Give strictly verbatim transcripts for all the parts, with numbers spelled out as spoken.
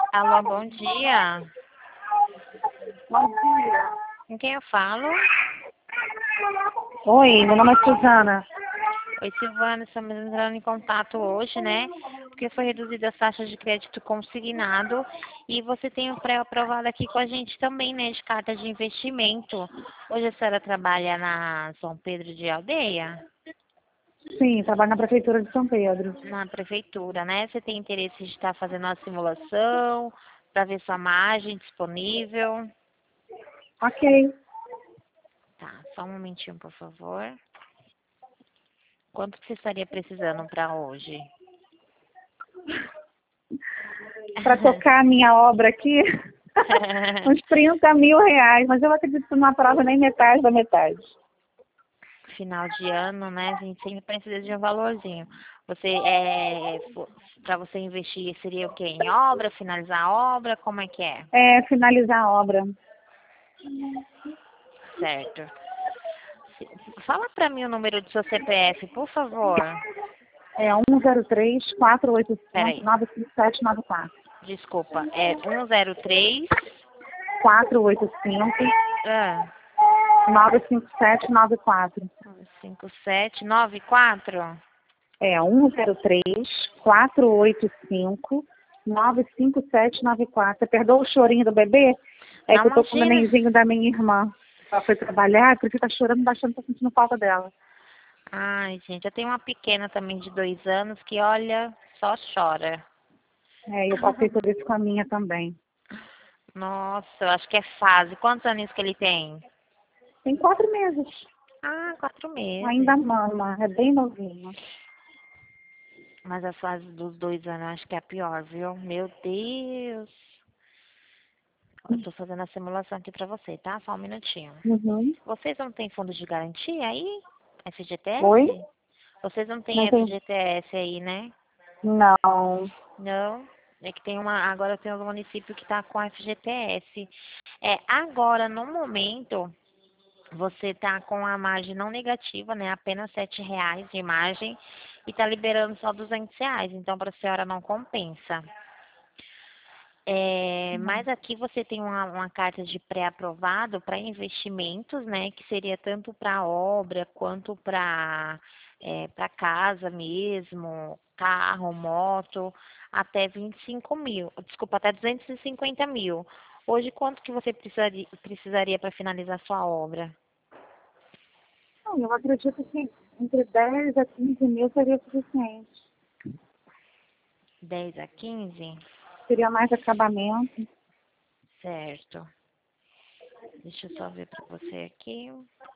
Alô, bom dia. Bom dia. Com quem eu falo? Oi, meu nome é Suzana. Oi, Silvana, estamos entrando em contato hoje, né? Porque foi reduzida as taxas de crédito consignado e você tem um pré-aprovado aqui com a gente também, né? De carta de investimento. Hoje a senhora trabalha na São Pedro de Aldeia? Sim, trabalho na Prefeitura de São Pedro. Na prefeitura, né? Você tem interesse de estar fazendo uma simulação para ver sua margem disponível? Ok. Tá, só um momentinho, por favor. Quanto que você estaria precisando para hoje? Para tocar a minha obra aqui, uns trinta mil reais, mas eu acredito que não aprova nem metade da metade. Final de ano, né? A gente sempre precisa de um valorzinho. Você é para você investir seria o quê? Em obra, finalizar a obra, como é que é? É, finalizar a obra. Certo. Se- Fala para mim o número do seu C P F, por favor. É um zero três, quatro oito cinco, Peraí, nove cinco sete nove quatro. desculpa. É um zero três. quatro oito cinco, Ah, nove cinco sete nove quatro. cinco sete nove quatro. É um zero três, quatro oito cinco, nove cinco sete nove quatro. Você perdoa o chorinho do bebê? É Não, que eu tô com o imagina. nenenzinho da minha irmã. Ela foi trabalhar, por isso tá chorando bastante, tô sentindo falta dela. Ai, gente, eu tenho uma pequena também de dois anos que, olha, só chora. É, eu passei por isso com a minha também. Nossa, eu acho que é fase. Quantos anos que ele tem? Tem quatro meses. Ah, quatro Ainda meses. mama, é bem novinha. Mas a fase dos dois anos eu acho que é a pior, viu? Meu Deus. Eu tô fazendo a simulação aqui pra você, tá? Só um minutinho. Uhum. Vocês não têm fundo de garantia aí? F G T Oi? S? Vocês não têm Não tem? F G T S aí, né? Não. Não. É que tem uma. Agora tem um município que tá com F G T S. É, agora, no momento, você tá com a margem não negativa, né? Apenas sete reais de margem e tá liberando só duzentos reais. Então, para a senhora não compensa. É, mas aqui você tem uma, uma carta de pré-aprovado para investimentos, né? Que seria tanto para obra quanto para é, para casa mesmo, carro, moto, até vinte e cinco mil. Desculpa, até duzentos e cinquenta mil. Hoje, quanto que você precisaria, precisaria para finalizar sua obra? Não, eu acredito que entre dez a quinze mil seria suficiente. Dez a quinze. Seria mais acabamento. Certo. Deixa eu só ver para você aqui.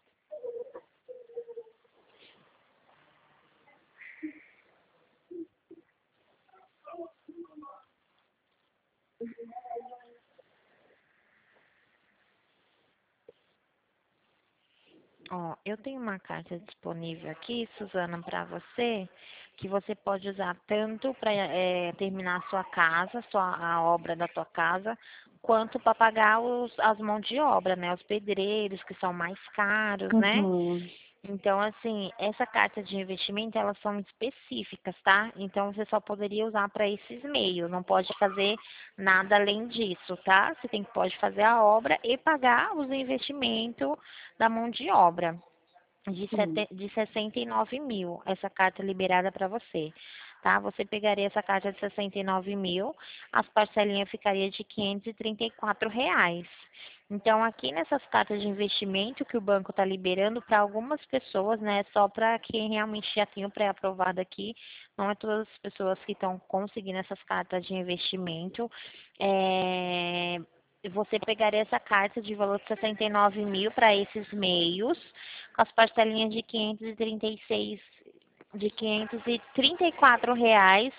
Ó, eu tenho uma carta disponível aqui, Suzana, para você, que você pode usar tanto para terminar a sua casa, sua, a obra da tua casa, quanto para pagar os, as mãos de obra, né? Os pedreiros, que são mais caros, né? Uhum. Então, assim, essa carta de investimento, elas são específicas, tá? Então, você só poderia usar para esses meios, não pode fazer nada além disso, tá? Você tem que pode fazer a obra e pagar os investimentos da mão de obra de, Sim. sete, de sessenta e nove mil, essa carta liberada para você, tá? Você pegaria essa carta de sessenta e nove mil, as parcelinhas ficariam de quinhentos e trinta e quatro reais. Então, aqui nessas cartas de investimento que o banco está liberando para algumas pessoas, né? Só para quem realmente já tem o pré-aprovado aqui, não é todas as pessoas que estão conseguindo essas cartas de investimento. É, você pegaria essa carta de valor de sessenta e nove mil para esses meios, com as parcelinhas de quinhentos e trinta e seis, de quinhentos e trinta e quatro reais,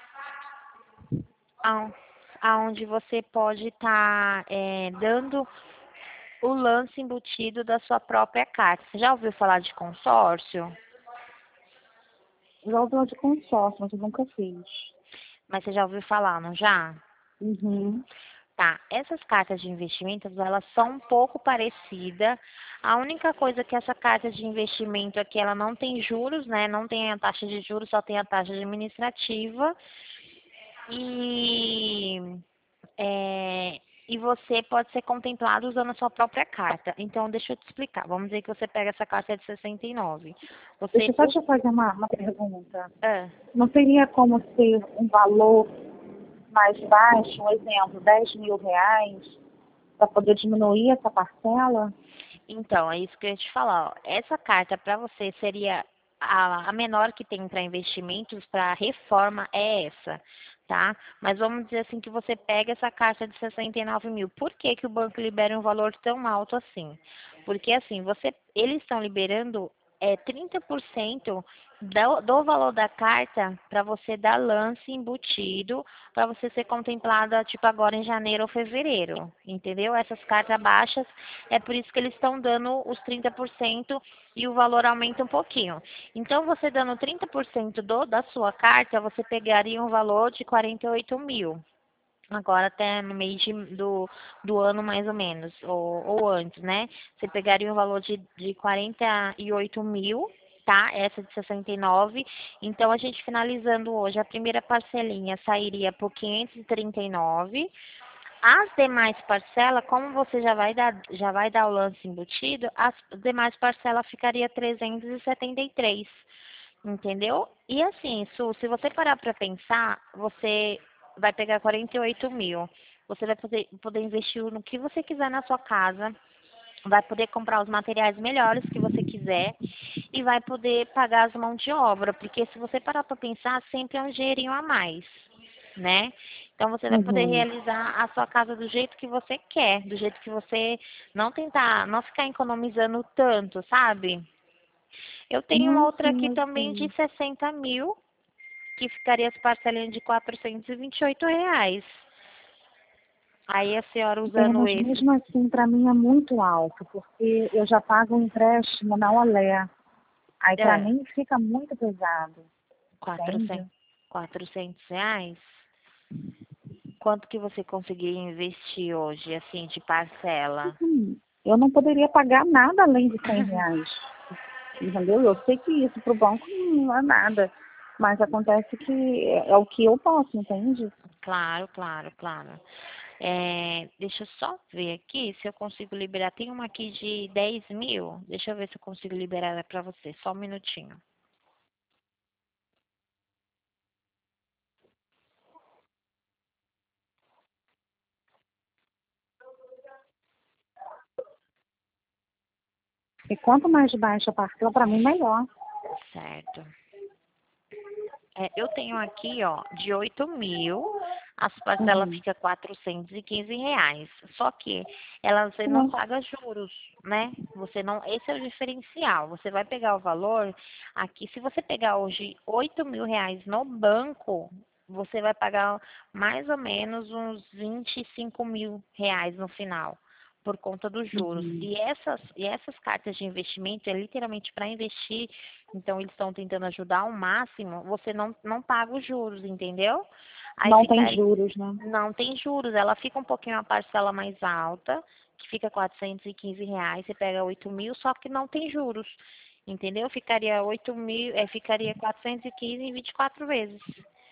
a- aonde você pode estar dando o lance embutido da sua própria carta. Você já ouviu falar de consórcio? Já ouvi de consórcio, mas eu nunca fiz. Mas você já ouviu falar, não já? Uhum. Tá, essas cartas de investimentos, elas são um pouco parecidas. A única coisa que essa carta de investimento aqui, ela não tem juros, né? Não tem a taxa de juros, só tem a taxa administrativa. E É, e você pode ser contemplado usando a sua própria carta. Então, deixa eu te explicar. Vamos dizer que você pega essa carta de sessenta e nove. Deixa Você, eu só o, te fazer uma, uma pergunta. ah, Não teria como ser um valor mais baixo, um exemplo, dez mil reais, para poder diminuir essa parcela? então, é isso que eu ia te falar. Ó. Essa carta para você seria a, a menor que tem para investimentos, para reforma é essa, tá? Mas vamos dizer assim que você pega essa carta de sessenta e nove mil. Por que que o banco libera um valor tão alto assim? Porque assim, você, eles estão liberando é, trinta por cento do, do valor da carta para você dar lance embutido, para você ser contemplada, tipo, agora em janeiro ou fevereiro, entendeu? Essas cartas baixas, é por isso que eles estão dando os trinta por cento e o valor aumenta um pouquinho. Então, você dando trinta por cento do, da sua carta, você pegaria um valor de quarenta e oito mil. Agora até no mês de, do, do ano mais ou menos, ou, ou antes, né? Você pegaria um valor de, de quarenta e oito mil, tá? Essa de sessenta e nove. Então, a gente finalizando hoje, a primeira parcelinha sairia por quinhentos e trinta e nove. As demais parcelas, como você já vai dar, já vai dar o lance embutido, as demais parcelas ficaria trezentos e setenta e três, entendeu? E assim, Su, se você parar para pensar, você vai pegar quarenta e oito mil. Você vai poder, poder investir no que você quiser na sua casa, vai poder comprar os materiais melhores que você quiser e vai poder pagar as mãos de obra, porque se você parar para pensar, sempre é um dinheirinho a mais, né? Então você vai poder Uhum. realizar a sua casa do jeito que você quer, do jeito que você não tentar, não ficar economizando tanto, sabe? Eu tenho Não, outra sim, aqui eu também de sei. sessenta mil, que ficaria as parcelinhas de quatrocentos e vinte e oito reais. Aí a senhora É, usando mas esse, mesmo assim, para mim é muito alto, porque eu já pago um empréstimo na Olé. Aí para é, mim fica muito pesado, entende? quatrocentos, quatrocentos reais. Quanto que você conseguiria investir hoje, assim, de parcela? Hum, eu não poderia pagar nada além de cem reais, entendeu? Eu sei que isso para o banco não é nada, mas acontece que é, é o que eu posso, entende? Claro, claro, claro. É, deixa eu só ver aqui se eu consigo liberar. Tem uma aqui de dez mil. Deixa eu ver se eu consigo liberar para você. Só um minutinho. E quanto mais baixa a parcela, para mim, melhor. Certo. É, eu tenho aqui, ó, de oito mil, as parcelas Uhum. ficam quatrocentos e quinze reais. Só que ela, você não É. paga juros, né? Você não, esse é o diferencial. Você vai pegar o valor aqui. Se você pegar hoje oito mil reais no banco, você vai pagar mais ou menos uns vinte e cinco mil reais no final, por conta dos juros. Uhum. E essas, e essas cartas de investimento é literalmente para investir, então eles estão tentando ajudar ao máximo, você não, não paga os juros, entendeu? Aí Não tem fica, juros, né? não tem juros, ela fica um pouquinho a parcela mais alta, que fica quatrocentos e quinze reais, você pega oito mil, só que não tem juros, entendeu? Ficaria oito mil, é, ficaria quatrocentos e quinze em vinte e quatro vezes.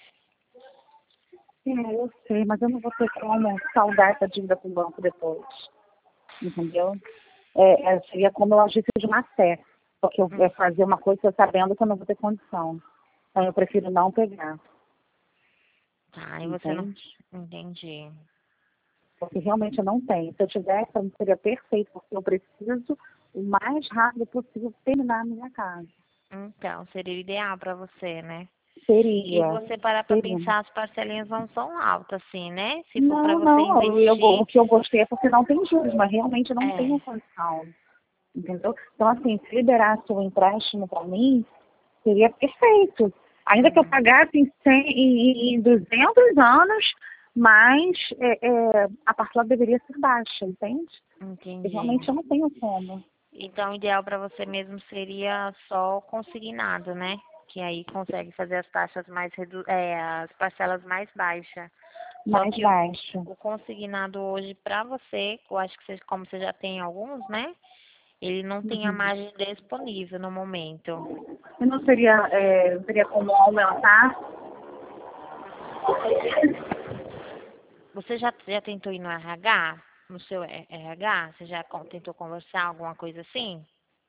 É, eu sei, mas eu não vou ter como saldar essa dívida com o banco depois, entendeu? É, é, seria como eu agisse de má fé, porque eu Hum, ia fazer uma coisa sabendo que eu não vou ter condição. Então eu prefiro não pegar, tá, e você não, entende? entendi. Porque realmente eu não tenho. Se eu tivesse, para mim seria perfeito, porque eu preciso o mais rápido possível terminar a minha casa. Então, seria o ideal para você, né? E Seria, você parar para seria. pensar, as parcelinhas não são altas, assim, né? Se for para Não, você não, eu, investir, o que eu gostei é porque não tem juros, mas realmente eu não tenho é. condição, entendeu? Então, assim, se liberasse o empréstimo para mim, seria perfeito. Ainda que eu Uhum, pagasse em, cem, em, em duzentos anos, mas é, é, a parcela deveria ser baixa, entende? E entendi. realmente eu não tenho como. Então, o ideal para você mesmo seria só o consignado, né? Que aí consegue fazer as taxas mais redu é, as parcelas mais baixas. Só Mais que o, baixa. o consignado hoje para você, eu acho que você, como você já tem alguns, né? Ele não tem a Uhum. margem disponível no momento. E não seria, é, seria como aumentar? Você já, já tentou ir no R H? No seu R H? Você já con- tentou conversar, alguma coisa assim?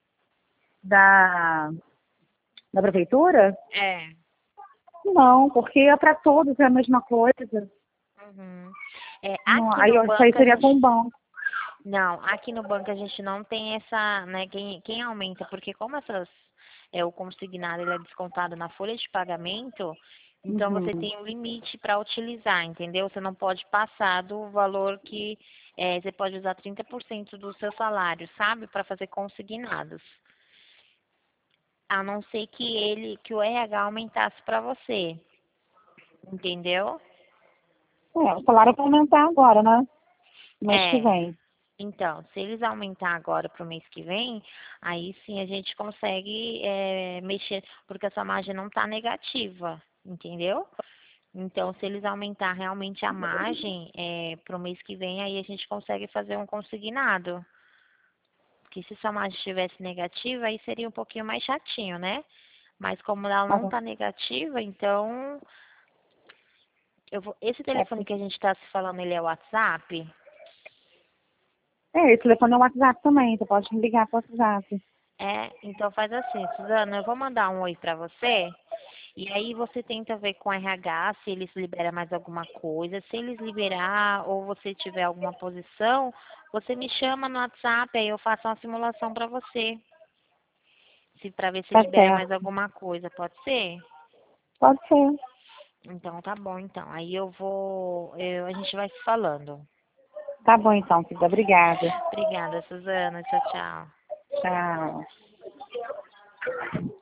Da, da prefeitura? É. Não, porque é para todos é a mesma coisa. Uhum. É, Não, aqui aí no eu- isso aí banco a seria gente com o banco. não, aqui no banco a gente não tem essa, né, quem, quem aumenta, porque como essas, é, o consignado ele é descontado na folha de pagamento, então você Uhum. tem um limite para utilizar, entendeu? Você não pode passar do valor que, é, você pode usar trinta por cento do seu salário, sabe, para fazer consignados. A não ser que ele, que o R H aumentasse para você, entendeu? É, o salário vai aumentar agora, né? No mês que É. vem. Então, se eles aumentar agora para o mês que vem, aí sim a gente consegue é, mexer, porque a sua margem não está negativa, entendeu? Então, se eles aumentar realmente a margem para o mês que vem, aí a gente consegue fazer um consignado. Porque se sua margem estivesse negativa, aí seria um pouquinho mais chatinho, né? Mas como ela Mas, não está negativa, então eu vou. Esse é, telefone que a gente está se falando, ele é o WhatsApp? é, esse telefone é o WhatsApp também, você pode me ligar para o WhatsApp. É, então faz assim, Suzana, eu vou mandar um oi pra você, e aí você tenta ver com o R H se eles liberam mais alguma coisa. Se eles liberar ou você tiver alguma posição, você me chama no WhatsApp, aí eu faço uma simulação pra você, se para ver se Tá libera mais certo. alguma coisa, pode ser? Pode ser. Então tá bom, então. Aí eu vou, eu, a gente vai se falando. Tá bom então, filha. Obrigada. Obrigada, Suzana. Tchau, tchau. Tchau.